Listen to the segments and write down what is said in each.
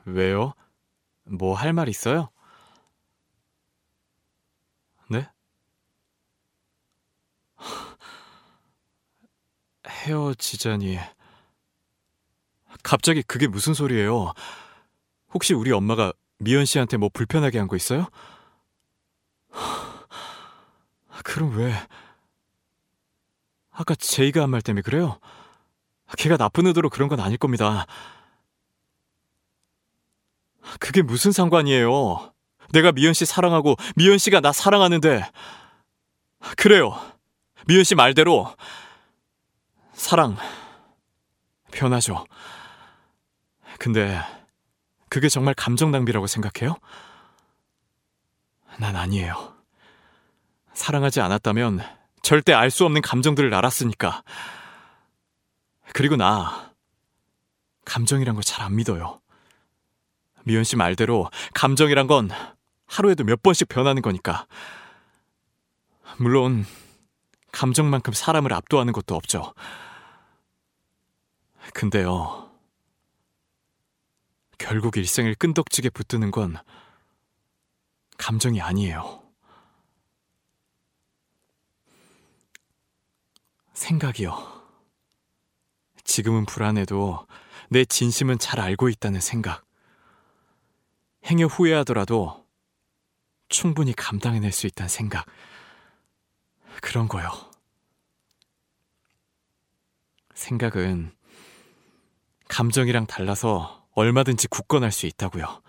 왜요? 뭐 할 말 있어요? 네? 헤어지자니. 갑자기 그게 무슨 소리예요? 혹시 우리 엄마가 미연 씨한테 뭐 불편하게 한 거 있어요? 그럼 왜? 아까 제이가 한 말 때문에 그래요? 걔가 나쁜 의도로 그런 건 아닐 겁니다. 그게 무슨 상관이에요? 내가 미연 씨 사랑하고 미연 씨가 나 사랑하는데. 그래요. 미연 씨 말대로 사랑 변하죠. 근데 그게 정말 감정 낭비라고 생각해요? 난 아니에요. 사랑하지 않았다면 절대 알 수 없는 감정들을 알았으니까. 그리고 나 감정이란 걸 잘 안 믿어요. 미연 씨 말대로 감정이란 건 하루에도 몇 번씩 변하는 거니까. 물론 감정만큼 사람을 압도하는 것도 없죠. 근데요, 결국 일생을 끈덕지게 붙드는 건 감정이 아니에요. 생각이요. 지금은 불안해도 내 진심은 잘 알고 있다는 생각. 행여 후회하더라도 충분히 감당해낼 수 있다는 생각. 그런 거요. 생각은 감정이랑 달라서 얼마든지 굳건할 수 있다고요.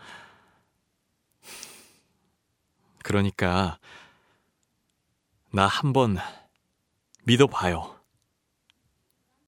그러니까 나 한번 믿어봐요.